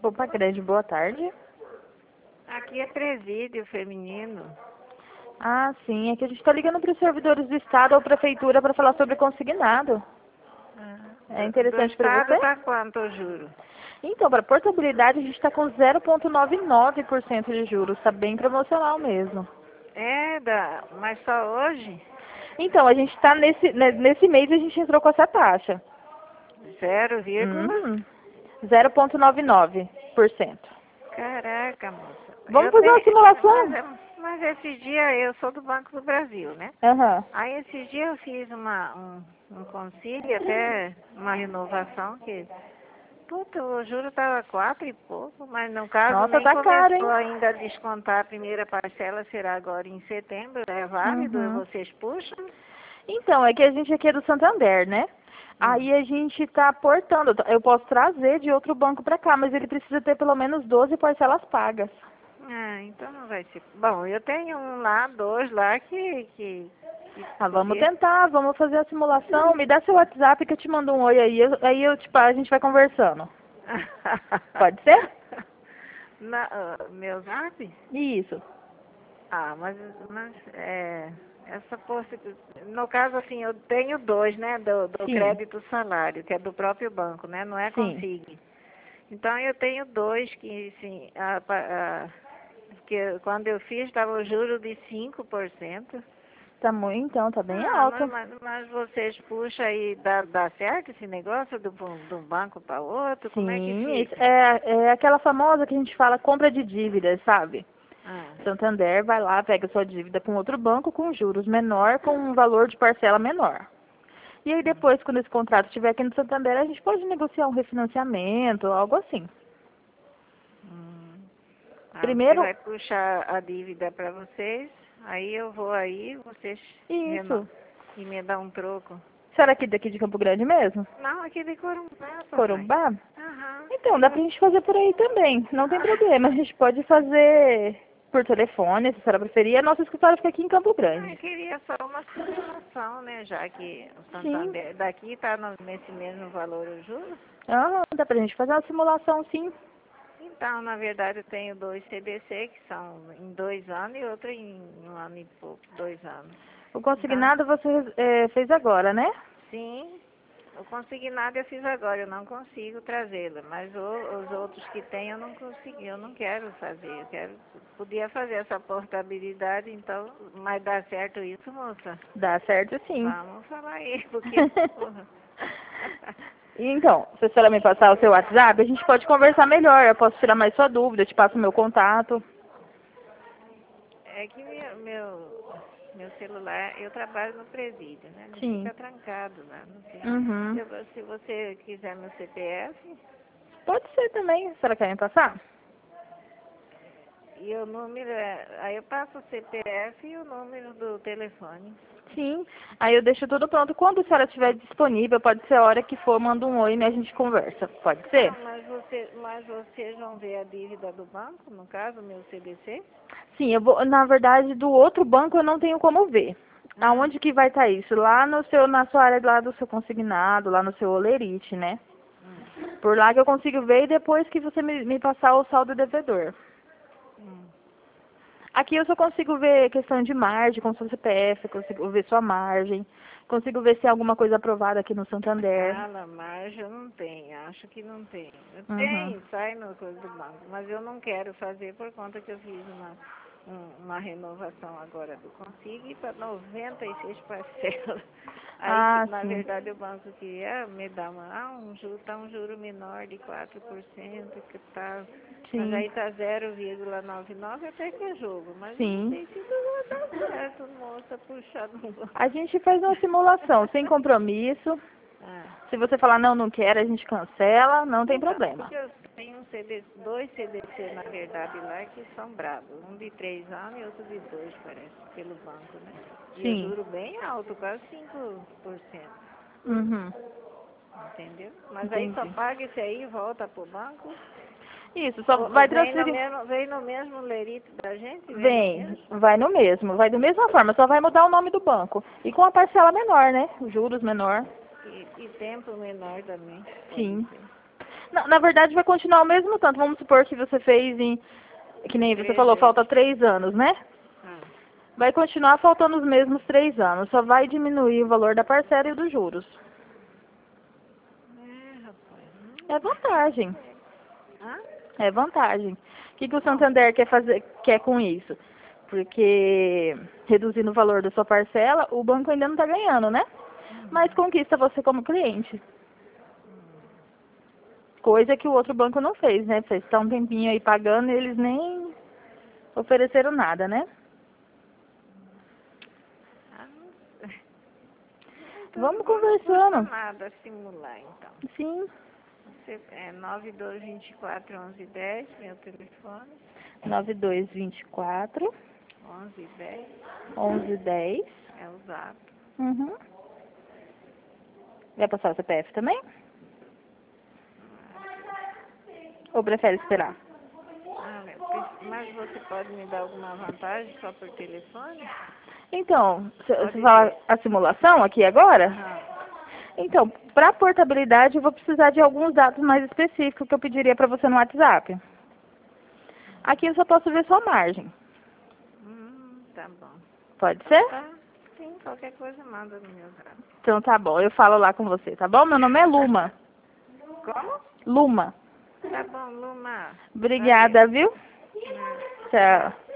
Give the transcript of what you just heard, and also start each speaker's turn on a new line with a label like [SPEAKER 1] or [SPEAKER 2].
[SPEAKER 1] Campo Grande, boa tarde.
[SPEAKER 2] Aqui é presídio feminino.
[SPEAKER 1] Ah, sim, é que a gente está ligando para os servidores do Estado ou Prefeitura para falar sobre consignado. É
[SPEAKER 2] Do
[SPEAKER 1] interessante para
[SPEAKER 2] Estado
[SPEAKER 1] você?
[SPEAKER 2] tá quanto o juro?
[SPEAKER 1] Então, para portabilidade a gente está com 0,99% de juros, está bem promocional mesmo.
[SPEAKER 2] Mas só hoje?
[SPEAKER 1] Então, a gente está nesse mês a gente entrou com essa taxa.
[SPEAKER 2] 0, vírgula?
[SPEAKER 1] 0,99%.
[SPEAKER 2] Caraca, moça.
[SPEAKER 1] Vamos fazer uma simulação?
[SPEAKER 2] Mas esse dia eu sou do Banco do Brasil, né?
[SPEAKER 1] Aham.
[SPEAKER 2] Aí esse dia eu fiz um concílio, até uma renovação que... Puta, o juro tava 4 e pouco, mas no caso
[SPEAKER 1] Nossa,
[SPEAKER 2] nem
[SPEAKER 1] tá caro, hein?
[SPEAKER 2] começou ainda a descontar a primeira parcela, será agora em setembro, é válido,
[SPEAKER 1] Uhum.
[SPEAKER 2] vocês puxam?
[SPEAKER 1] Então, é que a gente aqui é do Santander, né? Aí a gente está aportando. Eu posso trazer de outro banco para cá, mas ele precisa ter pelo menos 12 parcelas pagas.
[SPEAKER 2] Ah, então não vai ser. Bom, eu tenho um lá, dois lá que
[SPEAKER 1] Vamos
[SPEAKER 2] podia.
[SPEAKER 1] tentar, vamos fazer a simulação. Me dá seu WhatsApp que eu te mando um oi aí. Tipo, a gente vai conversando. Pode ser?
[SPEAKER 2] Meu zap?
[SPEAKER 1] Isso.
[SPEAKER 2] Ah, mas essa no caso assim, eu tenho dois, né, do
[SPEAKER 1] Sim,
[SPEAKER 2] crédito salário, que é do próprio banco, né, não é
[SPEAKER 1] sim.
[SPEAKER 2] consigne. Então eu tenho dois que, assim, que quando eu fiz estava o juro de 5%.
[SPEAKER 1] Tá muito, então, tá bem
[SPEAKER 2] Ah,
[SPEAKER 1] alto.
[SPEAKER 2] mas vocês puxam aí, dá certo esse negócio do banco para outro? Como é que
[SPEAKER 1] Sim, isso
[SPEAKER 2] fica?
[SPEAKER 1] é aquela famosa que a gente fala compra de dívidas, sabe?
[SPEAKER 2] Ah,
[SPEAKER 1] Santander vai lá, pega sua dívida com outro banco com juros menor, com um valor de parcela menor. E aí depois, quando esse contrato estiver aqui no Santander, a gente pode negociar um refinanciamento, algo assim.
[SPEAKER 2] hum. Você
[SPEAKER 1] Primeiro,
[SPEAKER 2] vai puxar a dívida para vocês, aí eu vou aí, vocês
[SPEAKER 1] isso.
[SPEAKER 2] e me dá um troco.
[SPEAKER 1] A senhora aqui daqui de Campo Grande mesmo?
[SPEAKER 2] Não, aqui de Corumbá, papai.
[SPEAKER 1] Corumbá?
[SPEAKER 2] Aham.
[SPEAKER 1] Então, dá pra gente fazer por aí também. Não tem problema. A gente pode fazer por telefone, se a senhora preferir. A nossa escritório fica aqui em Campo
[SPEAKER 2] Eu
[SPEAKER 1] Grande.
[SPEAKER 2] queria só uma simulação, né, já que o
[SPEAKER 1] Sim.
[SPEAKER 2] Santander daqui está nesse mesmo valor o juros.
[SPEAKER 1] Ah, dá pra gente fazer uma simulação, sim.
[SPEAKER 2] Então, na verdade, eu tenho dois CDC, que são em 2 anos, e outro em 1 ano e pouco, 2 anos.
[SPEAKER 1] O
[SPEAKER 2] Então,
[SPEAKER 1] consignado você fez agora, né?
[SPEAKER 2] sim, o consignado eu fiz agora, eu não consigo trazê-lo, mas os outros que tem eu não consegui, eu não quero fazer, podia fazer essa portabilidade, então, mas dá certo isso, moça?
[SPEAKER 1] Dá certo, sim.
[SPEAKER 2] Vamos falar aí, porque, porra.
[SPEAKER 1] Então, se a senhora me passar o seu WhatsApp, a gente pode conversar melhor. Eu posso tirar mais sua dúvida, eu te passo meu contato.
[SPEAKER 2] É que meu celular, eu trabalho no presídio, né? Ele
[SPEAKER 1] Sim.
[SPEAKER 2] fica trancado lá, não sei.
[SPEAKER 1] Uhum.
[SPEAKER 2] Se você quiser meu CPF
[SPEAKER 1] Pode ser também. A senhora quer me passar?
[SPEAKER 2] e o número, aí eu passo o CPF e o número do telefone.
[SPEAKER 1] Sim. Aí eu deixo tudo pronto. Quando a senhora estiver disponível, pode ser a hora que for, manda um oi e a gente conversa. Pode ser?
[SPEAKER 2] Não, mas vocês vão ver a dívida do banco, no caso, meu CDC?
[SPEAKER 1] Sim, eu vou, na verdade, do outro banco eu não tenho como ver.
[SPEAKER 2] Ah,
[SPEAKER 1] Aonde que vai estar isso? Lá no seu, na sua área lá do seu consignado, lá no seu Olerite, né?
[SPEAKER 2] hum,
[SPEAKER 1] Por lá que eu consigo ver e depois que você me passar o saldo devedor.
[SPEAKER 2] hum.
[SPEAKER 1] Aqui eu só consigo ver questão de margem, com seu CPF, eu consigo ver sua margem, consigo ver se tem alguma coisa aprovada aqui no Santander.
[SPEAKER 2] Ah, na margem eu não tenho, acho que não tem.
[SPEAKER 1] Uhum.
[SPEAKER 2] Tem, sai no coisa do banco, mas eu não quero fazer por conta que eu fiz uma renovação agora do Consigo para 96 parcelas. Aí,
[SPEAKER 1] Ah,
[SPEAKER 2] na
[SPEAKER 1] sim.
[SPEAKER 2] verdade, o banco queria me dar um juro menor de 4%, que tal. Mas
[SPEAKER 1] Sim.
[SPEAKER 2] aí tá 0,99 até que é jogo. Mas eu não
[SPEAKER 1] Sim.
[SPEAKER 2] sei se não vai dar certo, moça, puxar no banco.
[SPEAKER 1] A gente faz uma simulação sem compromisso.
[SPEAKER 2] Ah.
[SPEAKER 1] Se você falar não, não quero, a gente cancela, não tem
[SPEAKER 2] Então,
[SPEAKER 1] problema.
[SPEAKER 2] porque eu tenho dois CDC, na verdade, lá que são bravos. Um de 3 anos e outro de 2, parece, pelo banco, né? E eu
[SPEAKER 1] Sim.
[SPEAKER 2] juro bem alto, quase 5%.
[SPEAKER 1] Uhum.
[SPEAKER 2] Entendeu? Mas aí só
[SPEAKER 1] Entendi.
[SPEAKER 2] paga esse aí e volta pro banco.
[SPEAKER 1] Isso, só
[SPEAKER 2] Ou
[SPEAKER 1] vai
[SPEAKER 2] vem
[SPEAKER 1] transferir.
[SPEAKER 2] vem no mesmo lerito da gente? Vem no
[SPEAKER 1] Vem,
[SPEAKER 2] mesmo?
[SPEAKER 1] vai no mesmo, vai da mesma forma, só vai mudar o nome do banco. E com a parcela menor, né? Juros menor.
[SPEAKER 2] E tempo menor também, pode
[SPEAKER 1] Sim.
[SPEAKER 2] ser.
[SPEAKER 1] Na verdade, vai continuar o mesmo tanto. Vamos supor que você fez em... Que nem você
[SPEAKER 2] 3
[SPEAKER 1] falou,
[SPEAKER 2] vezes.
[SPEAKER 1] falta 3 anos, né?
[SPEAKER 2] Ah,
[SPEAKER 1] Vai continuar faltando os mesmos 3 anos. Só vai diminuir o valor da parcela e dos juros.
[SPEAKER 2] rapaz.
[SPEAKER 1] É vantagem.
[SPEAKER 2] Hã?
[SPEAKER 1] É vantagem. O que o Santander quer com isso? Porque reduzindo o valor da sua parcela, o banco ainda não está ganhando, né? Mas conquista você como cliente. Coisa que o outro banco não fez, né? Você está um tempinho aí pagando e eles nem ofereceram nada, né?
[SPEAKER 2] Ah, não sei. Então,
[SPEAKER 1] Vamos
[SPEAKER 2] não custa
[SPEAKER 1] conversando.
[SPEAKER 2] nada simular, então.
[SPEAKER 1] Sim.
[SPEAKER 2] Você, é 9224 1110, meu telefone.
[SPEAKER 1] 9224
[SPEAKER 2] 1110
[SPEAKER 1] 1110.
[SPEAKER 2] é o zap.
[SPEAKER 1] Uhum. Vai passar o CPF também? Ou prefere esperar?
[SPEAKER 2] Mas você pode me dar alguma vantagem só por telefone?
[SPEAKER 1] Então,
[SPEAKER 2] Pode
[SPEAKER 1] você fala
[SPEAKER 2] ver.
[SPEAKER 1] a simulação aqui agora?
[SPEAKER 2] Aham.
[SPEAKER 1] Então, para portabilidade, eu vou precisar de alguns dados mais específicos que eu pediria para você no WhatsApp. Aqui eu só posso ver sua margem.
[SPEAKER 2] Tá bom.
[SPEAKER 1] Pode ser?
[SPEAKER 2] Tá? Sim, qualquer coisa manda no meu zap.
[SPEAKER 1] Então tá bom, eu falo lá com você, tá bom? Meu nome é Luma.
[SPEAKER 2] Como?
[SPEAKER 1] Luma.
[SPEAKER 2] Tá bom, Luma.
[SPEAKER 1] Obrigada, viu?
[SPEAKER 2] Valeu.
[SPEAKER 1] Tchau.